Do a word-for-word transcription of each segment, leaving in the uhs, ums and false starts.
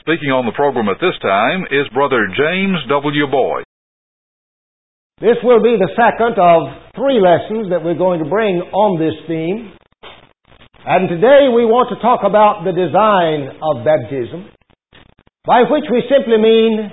Speaking on the program at this time is Brother James W. Boyd. This will be the second of three lessons that we're going to bring on this theme. And today we want to talk about the design of baptism, by which we simply mean,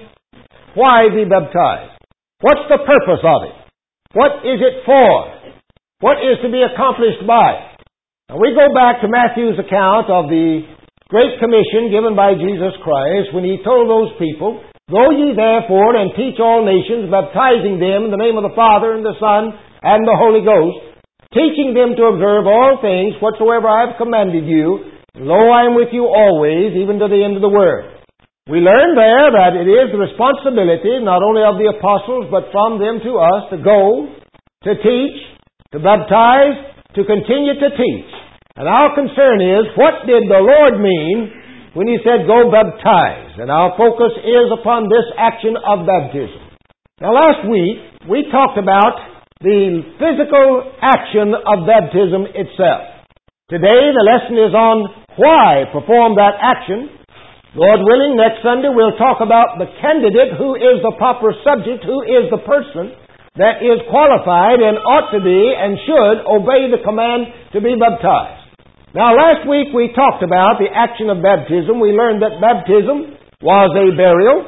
why be baptized? What's the purpose of it? What is it for? What is to be accomplished by it? Now we go back to Matthew's account of the Great Commission given by Jesus Christ when He told those people, "Go ye therefore and teach all nations, baptizing them in the name of the Father and the Son and the Holy Ghost, teaching them to observe all things whatsoever I have commanded you. Lo, I am with you always, even to the end of the world." We learn there that it is the responsibility not only of the apostles, but from them to us to go, to teach, to baptize, to continue to teach. And our concern is, what did the Lord mean when He said, "Go baptize"? And our focus is upon this action of baptism. Now last week, we talked about the physical action of baptism itself. Today, the lesson is on why perform that action. Lord willing, next Sunday we'll talk about the candidate, who is the proper subject, who is the person that is qualified and ought to be and should obey the command to be baptized. Now, last week we talked about the action of baptism. We learned that baptism was a burial.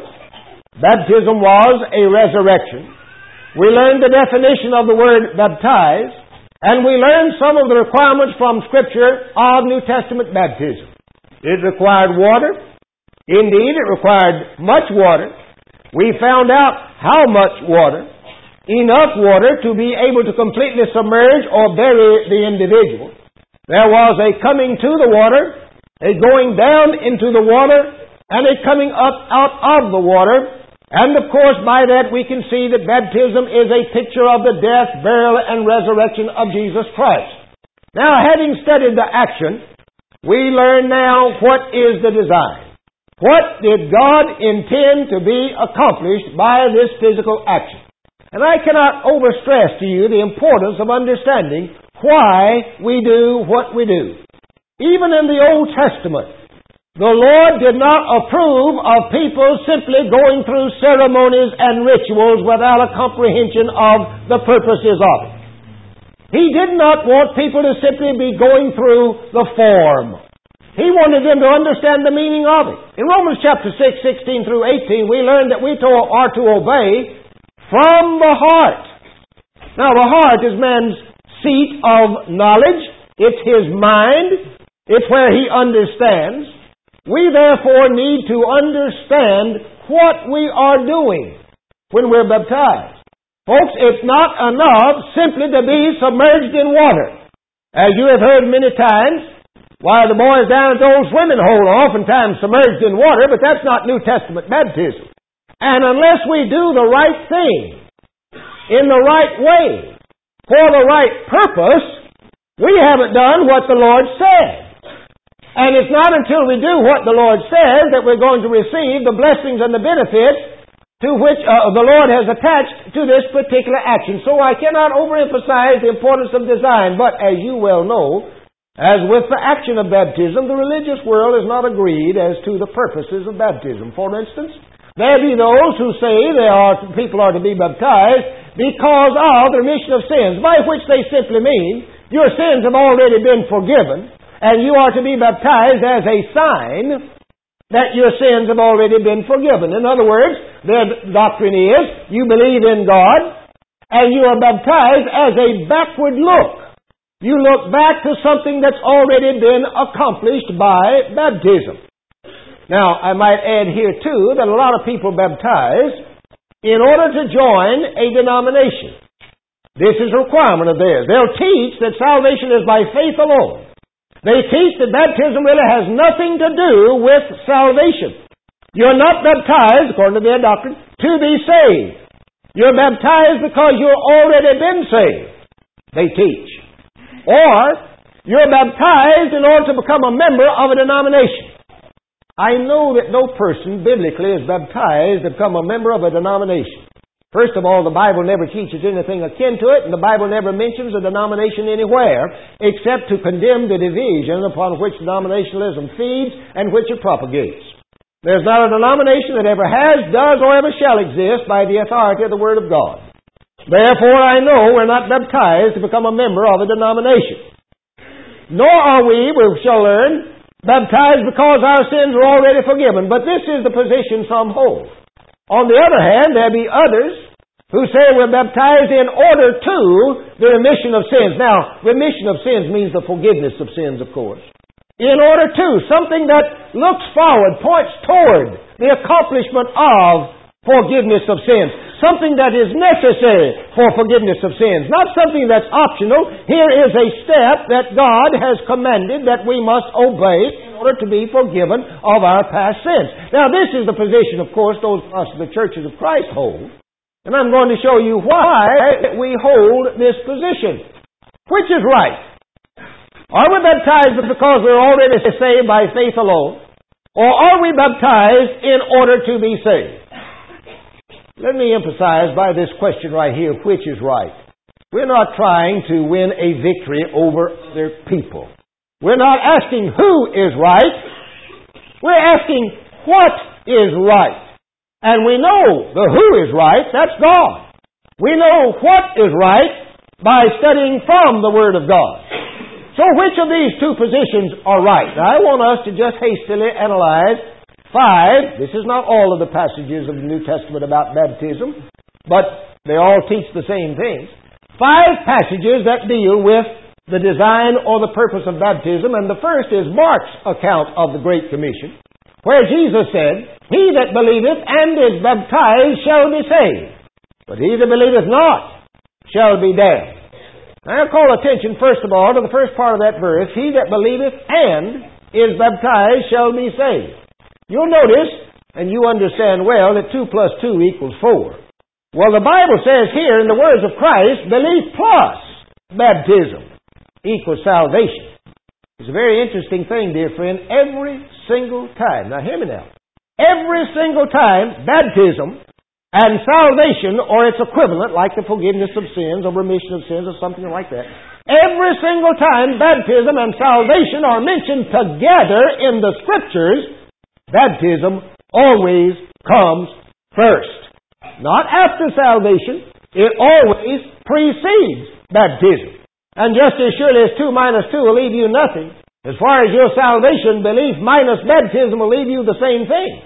Baptism was a resurrection. We learned the definition of the word baptize, and we learned some of the requirements from Scripture of New Testament baptism. It required water. Indeed, it required much water. We found out how much water. Enough water to be able to completely submerge or bury the individual. There was a coming to the water, a going down into the water, and a coming up out of the water. And of course, by that we can see that baptism is a picture of the death, burial, and resurrection of Jesus Christ. Now, having studied the action, we learn now what is the design. What did God intend to be accomplished by this physical action? And I cannot overstress to you the importance of understanding why we do what we do. Even in the Old Testament, the Lord did not approve of people simply going through ceremonies and rituals without a comprehension of the purposes of it. He did not want people to simply be going through the form. He wanted them to understand the meaning of it. In Romans chapter six, sixteen through eighteen, we learned that we are to obey from the heart. Now, the heart is man's seat of knowledge. It's his mind. It's where he understands. We therefore need to understand what we are doing when we're baptized. Folks, it's not enough simply to be submerged in water. As you have heard many times, why, the boys down at the old swimming hole are oftentimes submerged in water, but that's not New Testament baptism. And unless we do the right thing, in the right way, for the right purpose, we haven't done what the Lord said. And it's not until we do what the Lord says that we're going to receive the blessings and the benefits to which uh, the Lord has attached to this particular action. So I cannot overemphasize the importance of design, but as you well know, as with the action of baptism, the religious world is not agreed as to the purposes of baptism. For instance, there be those who say they are, people are to be baptized because of the remission of sins, by which they simply mean your sins have already been forgiven, and you are to be baptized as a sign that your sins have already been forgiven. In other words, their doctrine is you believe in God, and you are baptized as a backward look. You look back to something that's already been accomplished by baptism. Now, I might add here, too, that a lot of people baptize in order to join a denomination. This is a requirement of theirs. They'll teach that salvation is by faith alone. They teach that baptism really has nothing to do with salvation. You're not baptized, according to their doctrine, to be saved. You're baptized because you've already been saved, they teach. Or, you're baptized in order to become a member of a denomination. I know that no person biblically is baptized to become a member of a denomination. First of all, the Bible never teaches anything akin to it, and the Bible never mentions a denomination anywhere except to condemn the division upon which denominationalism feeds and which it propagates. There's not a denomination that ever has, does, or ever shall exist by the authority of the Word of God. Therefore, I know we're not baptized to become a member of a denomination. Nor are we, we shall learn, baptized because our sins are already forgiven. But this is the position some hold. On the other hand, there be others who say we're baptized in order to the remission of sins. Now, remission of sins means the forgiveness of sins, of course. In order to, something that looks forward, points toward the accomplishment of forgiveness of sins. Something that is necessary for forgiveness of sins. Not something that's optional. Here is a step that God has commanded that we must obey in order to be forgiven of our past sins. Now, this is the position, of course, those of us, the churches of Christ, hold. And I'm going to show you why we hold this position. Which is right? Are we baptized because we're already saved by faith alone? Or are we baptized in order to be saved? Let me emphasize by this question right here, which is right. We're not trying to win a victory over other people. We're not asking who is right. We're asking what is right. And we know the who is right, that's God. We know what is right by studying from the Word of God. So which of these two positions are right? Now, I want us to just hastily analyze five. This is not all of the passages of the New Testament about baptism, but they all teach the same things. Five passages that deal with the design or the purpose of baptism, and the first is Mark's account of the Great Commission, where Jesus said, "He that believeth and is baptized shall be saved, but he that believeth not shall be damned." I'll call attention, first of all, to the first part of that verse, "He that believeth and is baptized shall be saved." You'll notice, and you understand well, that two plus two equals four. Well, the Bible says here, in the words of Christ, belief plus baptism equals salvation. It's a very interesting thing, dear friend. Every single time, now hear me now, every single time baptism and salvation, or its equivalent, like the forgiveness of sins or remission of sins or something like that, every single time baptism and salvation are mentioned together in the Scriptures, baptism always comes first. Not after salvation. It always precedes baptism. And just as surely as two minus two will leave you nothing, as far as your salvation, belief minus baptism will leave you the same thing.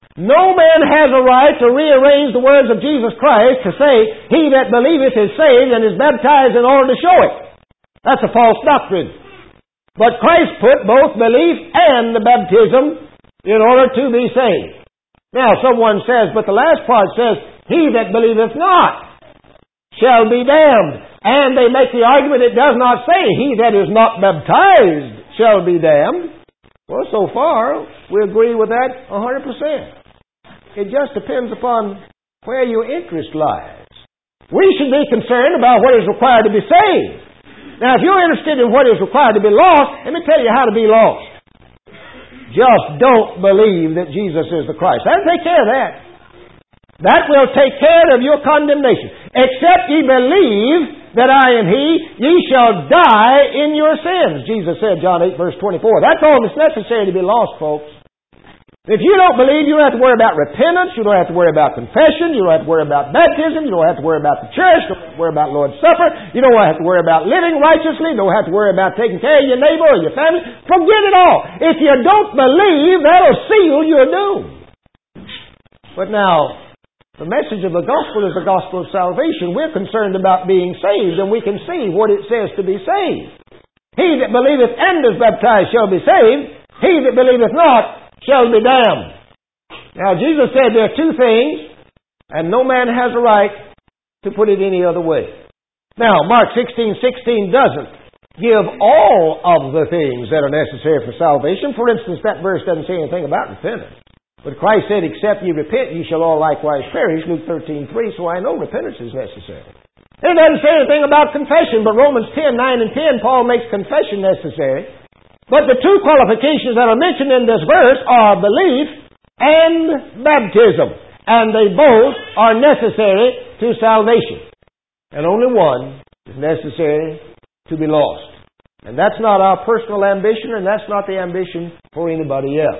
No man has a right to rearrange the words of Jesus Christ to say, "He that believeth is saved and is baptized," in order to show it. That's a false doctrine. But Christ put both belief and the baptism in order to be saved. Now, someone says, but the last part says, "He that believeth not shall be damned." And they make the argument it does not say, "He that is not baptized shall be damned." Well, so far, we agree with that one hundred percent. It just depends upon where your interest lies. We should be concerned about what is required to be saved. Now, if you're interested in what is required to be lost, let me tell you how to be lost. Just don't believe that Jesus is the Christ. That'll take care of that. That will take care of your condemnation. "Except ye believe that I am He, ye shall die in your sins," Jesus said, John eight, verse twenty-four. That's all that's necessary to be lost, folks. If you don't believe, you don't have to worry about repentance, you don't have to worry about confession, you don't have to worry about baptism, you don't have to worry about the church, you don't have to worry about Lord's Supper, you don't have to worry about living righteously, you don't have to worry about taking care of your neighbor or your family. Forget it all. If you don't believe, that'll seal your doom. But now, the message of the gospel is the gospel of salvation. We're concerned about being saved, and we can see what it says to be saved. "He that believeth and is baptized shall be saved. He that believeth not shall be damned." Now, Jesus said there are two things, and no man has a right to put it any other way. Now, Mark sixteen sixteen doesn't give all of the things that are necessary for salvation. For instance, that verse doesn't say anything about repentance. But Christ said, "Except ye repent, ye shall all likewise perish," Luke thirteen three, so I know repentance is necessary. It doesn't say anything about confession, but Romans ten nine and ten, Paul makes confession necessary. But the two qualifications that are mentioned in this verse are belief and baptism. And they both are necessary to salvation. And only one is necessary to be lost. And that's not our personal ambition, and that's not the ambition for anybody else.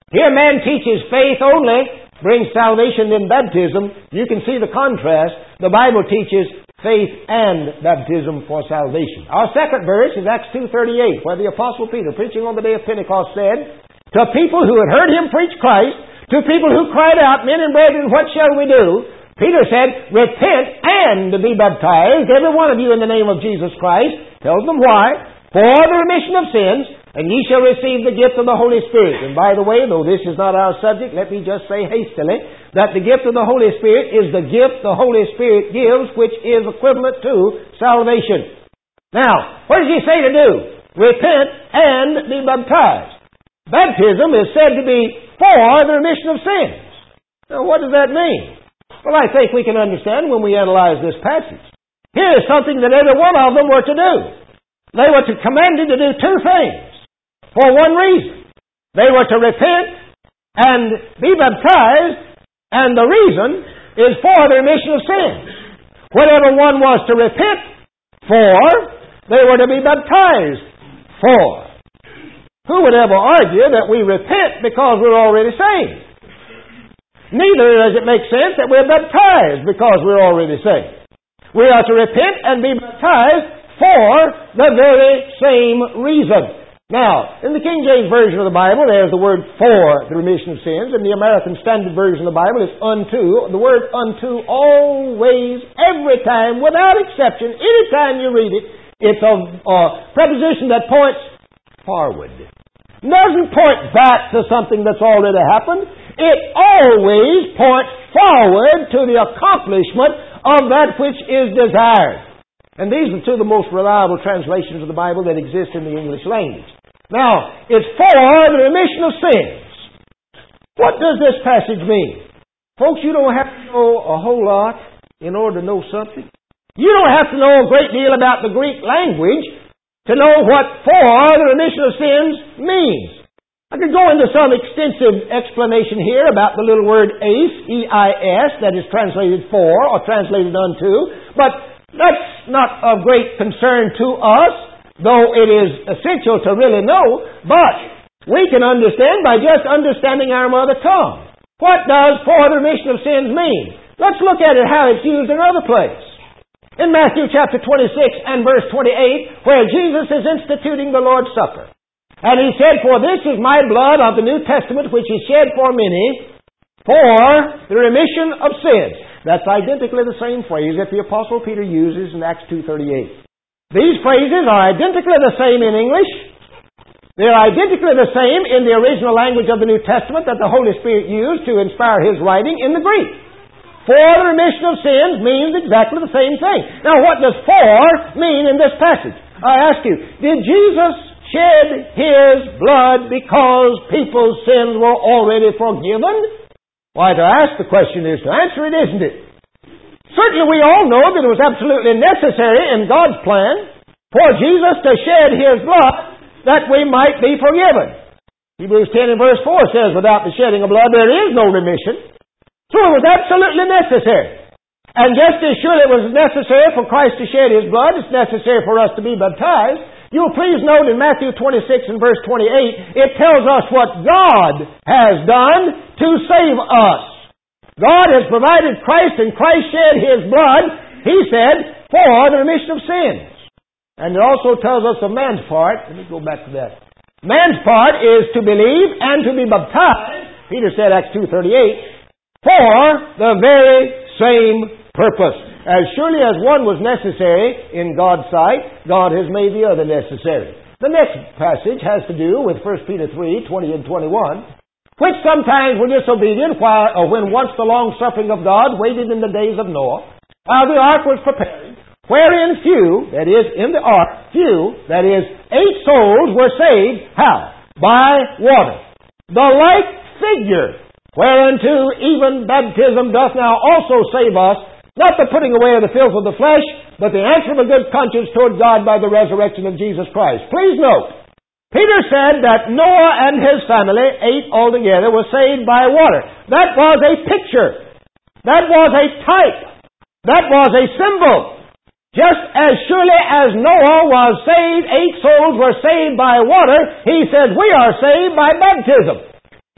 Here man teaches faith only brings salvation in baptism. You can see the contrast. The Bible teaches faith and baptism for salvation. Our second verse is Acts two thirty-eight, where the Apostle Peter, preaching on the day of Pentecost, said, to people who had heard him preach Christ, to people who cried out, men and brethren, what shall we do? Peter said, repent and be baptized, every one of you in the name of Jesus Christ. Tells them why. For the remission of sins, and ye shall receive the gift of the Holy Spirit. And by the way, though this is not our subject, let me just say hastily that the gift of the Holy Spirit is the gift the Holy Spirit gives, which is equivalent to salvation. Now, what does he say to do? Repent and be baptized. Baptism is said to be for the remission of sins. Now, what does that mean? Well, I think we can understand when we analyze this passage. Here is something that every one of them were to do. They were to commanded to do two things. For one reason. They were to repent and be baptized, and the reason is for the remission of sins. Whatever one was to repent for, they were to be baptized for. Who would ever argue that we repent because we're already saved? Neither does it make sense that we're baptized because we're already saved. We are to repent and be baptized for the very same reason. Now, in the King James Version of the Bible, there's the word for the remission of sins. In the American Standard Version of the Bible, it's unto. The word unto always, every time, without exception, any time you read it, it's a, a preposition that points forward. It doesn't point back to something that's already happened. It always points forward to the accomplishment of that which is desired. And these are two of the most reliable translations of the Bible that exist in the English language. Now, it's for the remission of sins. What does this passage mean? Folks, you don't have to know a whole lot in order to know something. You don't have to know a great deal about the Greek language to know what for the remission of sins means. I could go into some extensive explanation here about the little word eis, E I S, that is translated for or translated unto, but that's not of great concern to us, though it is essential to really know, but we can understand by just understanding our mother tongue. What does for the remission of sins mean? Let's look at it how it's used in another place. In Matthew chapter twenty-six and verse twenty-eight, where Jesus is instituting the Lord's Supper. And he said, for this is my blood of the New Testament, which is shed for many, for the remission of sins. That's identically the same phrase that the Apostle Peter uses in Acts two thirty-eight. These phrases are identically the same in English. They're identically the same in the original language of the New Testament that the Holy Spirit used to inspire His writing in the Greek. For the remission of sins means exactly the same thing. Now, what does for mean in this passage? I ask you, did Jesus shed His blood because people's sins were already forgiven? Why, to ask the question is to answer it, isn't it? Certainly we all know that it was absolutely necessary in God's plan for Jesus to shed His blood that we might be forgiven. Hebrews ten and verse four says, without the shedding of blood there is no remission. So it was absolutely necessary. And just as sure it was necessary for Christ to shed His blood, it's necessary for us to be baptized. You'll please note in Matthew twenty-six and verse twenty-eight, it tells us what God has done to save us. God has provided Christ, and Christ shed His blood, He said, for the remission of sins. And it also tells us of man's part. Let me go back to that. Man's part is to believe and to be baptized, Peter said, Acts two thirty-eight, for the very same purpose. As surely as one was necessary in God's sight, God has made the other necessary. The next passage has to do with First Peter three, twenty and twenty-one, which sometimes were disobedient while, or when once the long-suffering of God waited in the days of Noah, while the ark was prepared, wherein few, that is, in the ark, few, that is, eight souls were saved. How? By water. The like figure, whereunto even baptism doth now also save us, not the putting away of the filth of the flesh, but the answer of a good conscience toward God by the resurrection of Jesus Christ. Please note, Peter said that Noah and his family, eight altogether, were saved by water. That was a picture. That was a type. That was a symbol. Just as surely as Noah was saved, eight souls were saved by water, he said we are saved by baptism.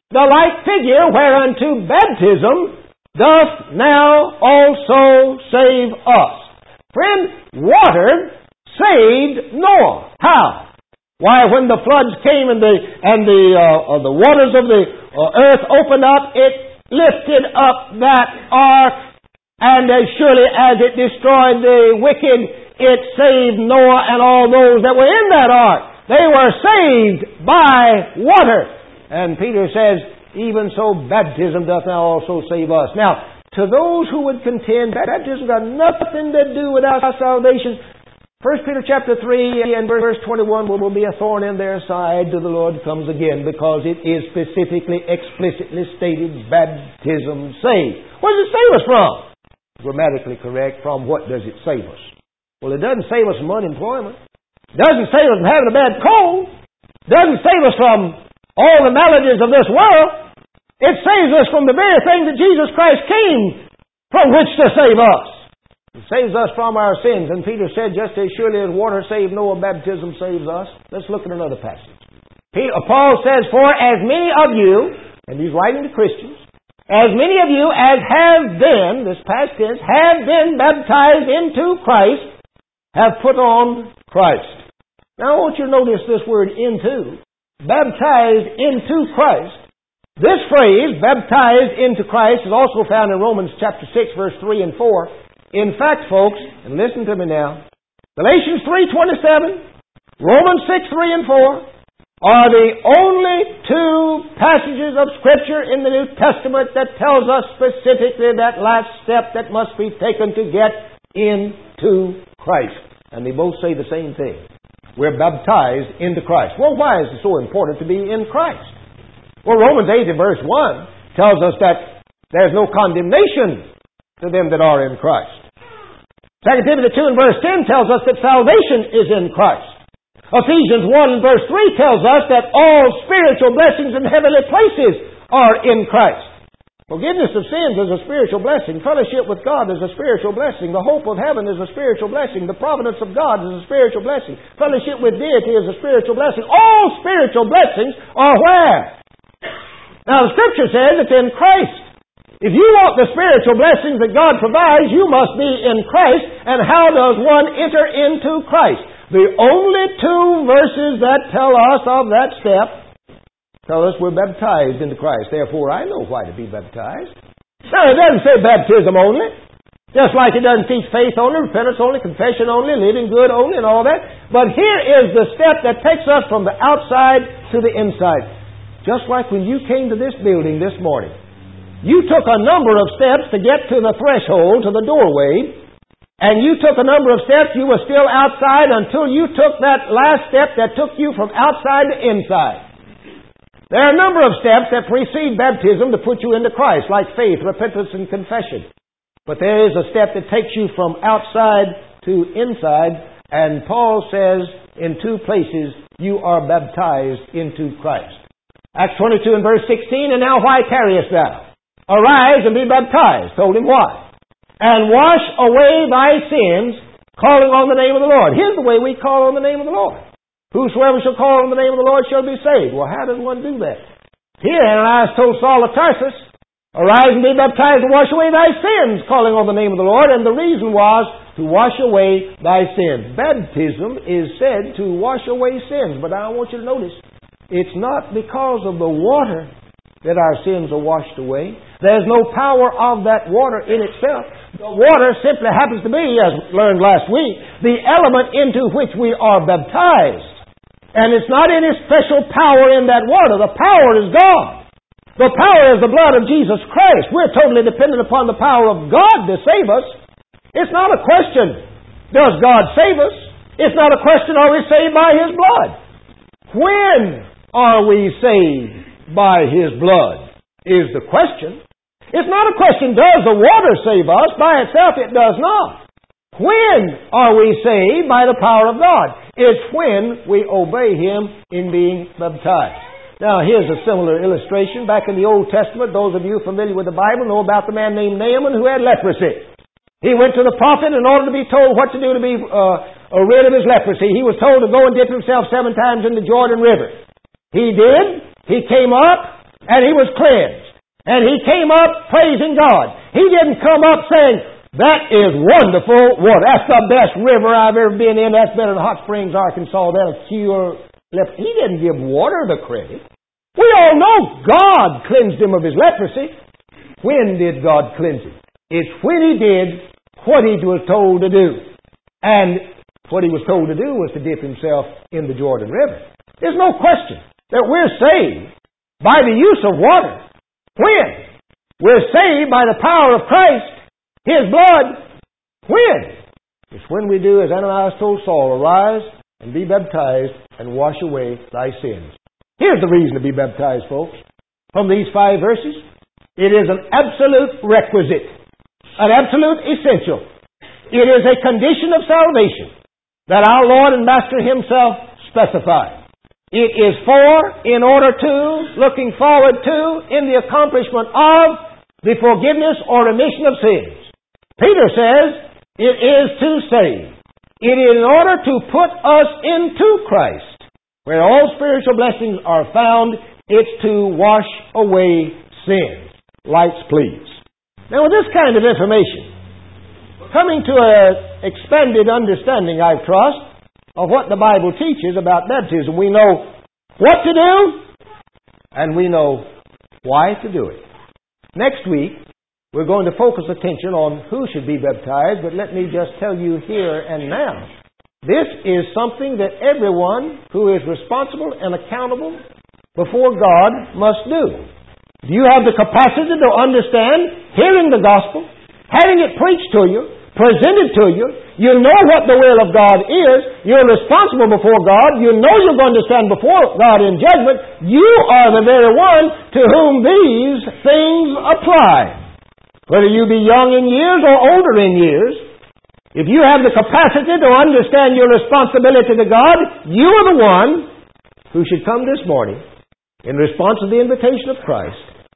the like figure whereunto baptism doth now also save us. Friend, water saved Noah. How? Why, when the floods came and the and the uh, uh, the waters of the uh, earth opened up, it lifted up that ark, and as surely as it destroyed the wicked, it saved Noah and all those that were in that ark. They were saved by water. And Peter says, even so baptism doth now also save us. Now, to those who would contend baptism got nothing to do with our salvation, First Peter chapter three and verse twenty-one will be a thorn in their side till the Lord comes again, because it is specifically, explicitly stated, baptism saves. What does it save us from? Grammatically correct, from what does it save us? Well, it doesn't save us from unemployment. It doesn't save us from having a bad cold. It doesn't save us from all the maladies of this world. It saves us from the very thing that Jesus Christ came from which to save us. It saves us from our sins. And Peter said, just as surely as water saved Noah, baptism saves us. Let's look at another passage. Peter, Paul says, for as many of you, and he's writing to Christians, as many of you as have been, this past tense, have been baptized into Christ, have put on Christ. Now I want you to notice this word into. Baptized into Christ. This phrase, baptized into Christ, is also found in Romans chapter six, verse three and four. In fact, folks, and listen to me now, Galatians three twenty-seven, Romans six, three and four are the only two passages of Scripture in the New Testament that tells us specifically that last step that must be taken to get into Christ. And they both say the same thing. We're baptized into Christ. Well, why is it so important to be in Christ? Well, Romans eight and verse one tells us that there's no condemnation to them that are in Christ. Second Timothy two and verse ten tells us that salvation is in Christ. Ephesians one and verse three tells us that all spiritual blessings in heavenly places are in Christ. Forgiveness of sins is a spiritual blessing. Fellowship with God is a spiritual blessing. The hope of heaven is a spiritual blessing. The providence of God is a spiritual blessing. Fellowship with deity is a spiritual blessing. All spiritual blessings are where? Now the Scripture says it's in Christ. If you want the spiritual blessings that God provides, you must be in Christ. And how does one enter into Christ? The only two verses that tell us of that step tell us we're baptized into Christ. Therefore, I know why to be baptized. Now, it doesn't say baptism only. Just like it doesn't teach faith only, repentance only, confession only, living good only, and all that. But here is the step that takes us from the outside to the inside. Just like when you came to this building this morning. You took a number of steps to get to the threshold, to the doorway, and you took a number of steps, you were still outside until you took that last step that took you from outside to inside. There are a number of steps that precede baptism to put you into Christ, like faith, repentance, and confession. But there is a step that takes you from outside to inside, and Paul says in two places, you are baptized into Christ. Acts twenty-two and verse sixteen, and now why tarriest thou? Arise and be baptized. Told him why. And wash away thy sins, calling on the name of the Lord. Here's the way we call on the name of the Lord. Whosoever shall call on the name of the Lord shall be saved. Well, how does one do that? Here, Ananias told Saul of Tarsus, arise and be baptized and wash away thy sins, calling on the name of the Lord. And the reason was to wash away thy sins. Baptism is said to wash away sins. But I want you to notice, it's not because of the water that our sins are washed away. There's no power of that water in itself. The water simply happens to be, as learned last week, the element into which we are baptized. And it's not any special power in that water. The power is God. The power is the blood of Jesus Christ. We're totally dependent upon the power of God to save us. It's not a question, does God save us? It's not a question, are we saved by His blood? When are we saved by His blood is the question. It's not a question, does the water save us? By itself, it does not. When are we saved? By the power of God. It's when we obey Him in being baptized. Now, here's a similar illustration. Back in the Old Testament, those of you familiar with the Bible know about the man named Naaman who had leprosy. He went to the prophet in order to be told what to do to be uh, rid of his leprosy. He was told to go and dip himself seven times in the Jordan River. He did. He came up. and he was cleansed. And he came up praising God. He didn't come up saying, that is wonderful water. That's the best river I've ever been in. That's better than Hot Springs, Arkansas. That'll cure leprosy. He didn't give water the credit. We all know God cleansed him of his leprosy. When did God cleanse him? It's when he did what he was told to do. And what he was told to do was to dip himself in the Jordan River. There's no question that we're saved by the use of water. When? We're saved by the power of Christ, His blood. When? It's when we do as Ananias told Saul, arise and be baptized and wash away thy sins. Here's the reason to be baptized, folks. From these five verses, it is an absolute requisite, an absolute essential. It is a condition of salvation that our Lord and Master Himself specified. It is for, in order to, looking forward to, in the accomplishment of the forgiveness or remission of sins. Peter says it is to save. It is in order to put us into Christ. Where all spiritual blessings are found, it's to wash away sins. Lights, please. Now, with this kind of information, coming to an expanded understanding, I trust, of what the Bible teaches about baptism, we know what to do, and we know why to do it. Next week, we're going to focus attention on who should be baptized, but let me just tell you here and now, this is something that everyone who is responsible and accountable before God must do. Do you have the capacity to understand hearing the gospel, having it preached to you, presented to you? You know what the will of God is. You're responsible before God. You know you're going to stand before God in judgment. You are the very one to whom these things apply. Whether you be young in years or older in years, if you have the capacity to understand your responsibility to God, you are the one who should come this morning in response to the invitation of Christ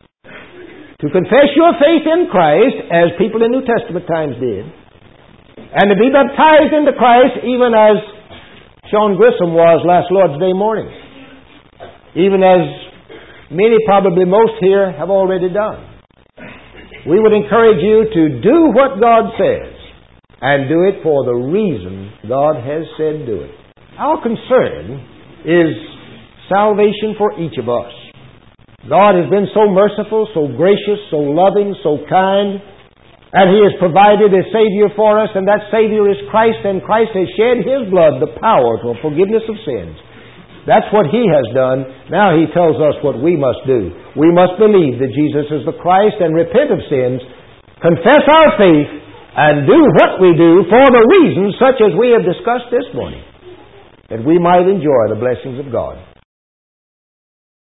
to confess your faith in Christ as people in New Testament times did, and to be baptized into Christ even as Sean Grissom was last Lord's Day morning, even as many, probably most here, have already done. We would encourage you to do what God says and do it for the reason God has said do it. Our concern is salvation for each of us. God has been so merciful, so gracious, so loving, so kind, and He has provided a Savior for us, and that Savior is Christ, and Christ has shed His blood, the power to forgiveness of sins. That's what He has done. Now He tells us what we must do. We must believe that Jesus is the Christ and repent of sins, confess our faith, and do what we do for the reasons such as we have discussed this morning, that we might enjoy the blessings of God.